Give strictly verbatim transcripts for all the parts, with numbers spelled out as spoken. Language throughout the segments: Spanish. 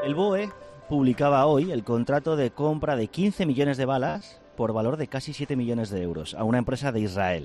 El B O E publicaba hoy el contrato de compra de quince millones de balas por valor de casi siete millones de euros a una empresa de Israel.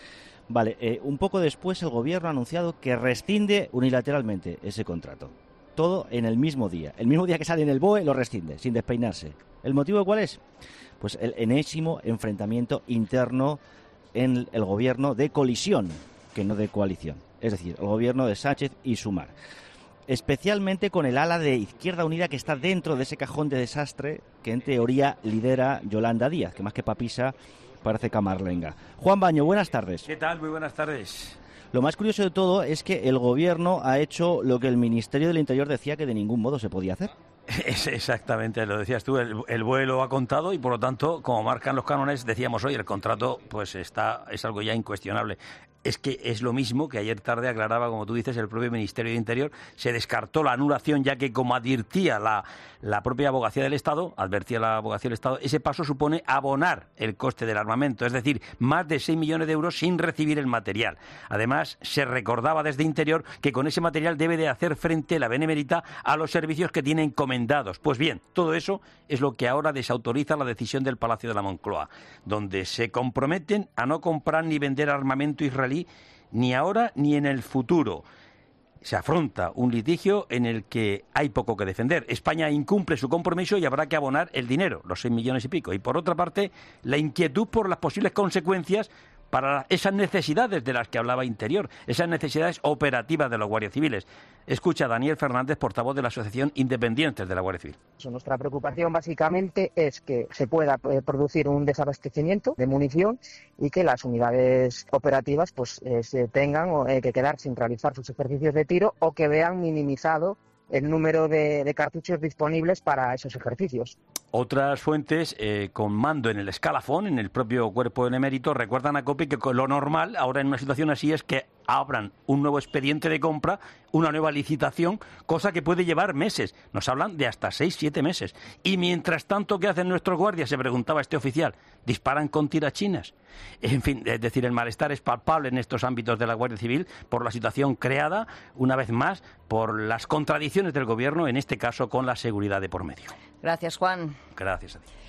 Vale, eh, un poco después el gobierno ha anunciado que rescinde unilateralmente ese contrato. Todo en el mismo día. El mismo día que sale en el B O E lo rescinde, sin despeinarse. ¿El motivo cuál es? Pues el enésimo enfrentamiento interno en el gobierno de colisión, que no de coalición. Es decir, el gobierno de Sánchez y Sumar. Especialmente con el ala de Izquierda Unida que está dentro de ese cajón de desastre que en teoría lidera Yolanda Díaz, que más que papisa parece camarlenga. Juan Baño, buenas tardes. ¿Qué tal? Muy buenas tardes. Lo más curioso de todo es que el gobierno ha hecho lo que el Ministerio del Interior decía que de ningún modo se podía hacer. Es exactamente, lo decías tú, el, el B O E lo ha contado y por lo tanto, como marcan los cánones, decíamos hoy, el contrato pues está es algo ya incuestionable. Es que es lo mismo que ayer tarde aclaraba, como tú dices, el propio Ministerio de Interior. Se descartó la anulación, ya que, como advertía la, la propia Abogacía del Estado, advertía la Abogacía del Estado, ese paso supone abonar el coste del armamento, es decir, más de seis millones de euros sin recibir el material. Además, se recordaba desde Interior que con ese material debe de hacer frente la Benemérita a los servicios que tiene encomendados. Pues bien, todo eso es lo que ahora desautoriza la decisión del Palacio de la Moncloa, donde se comprometen a no comprar ni vender armamento israelí ni ahora ni en el futuro. Se afronta un litigio en el que hay poco que defender. España incumple su compromiso y habrá que abonar el dinero, los seis millones y pico. Y por otra parte, la inquietud por las posibles consecuencias para esas necesidades de las que hablaba Interior, esas necesidades operativas de los guardias civiles. Escucha a Daniel Fernández, portavoz de la Asociación Independientes de la Guardia Civil. Nuestra preocupación básicamente es que se pueda eh, producir un desabastecimiento de munición y que las unidades operativas pues eh, se tengan eh, que quedar sin realizar sus ejercicios de tiro o que vean minimizado el número de, de cartuchos disponibles para esos ejercicios. Otras fuentes eh, con mando en el escalafón, en el propio cuerpo del emérito, recuerdan a COPE que lo normal ahora en una situación así es que abran un nuevo expediente de compra, una nueva licitación, cosa que puede llevar meses. Nos hablan de hasta seis, siete meses. Y mientras tanto, ¿qué hacen nuestros guardias? Se preguntaba este oficial. ¿Disparan con tirachinas? En fin, es decir, el malestar es palpable en estos ámbitos de la Guardia Civil por la situación creada, una vez más, por las contradicciones del Gobierno, en este caso con la seguridad de por medio. Gracias, Juan. Gracias a ti.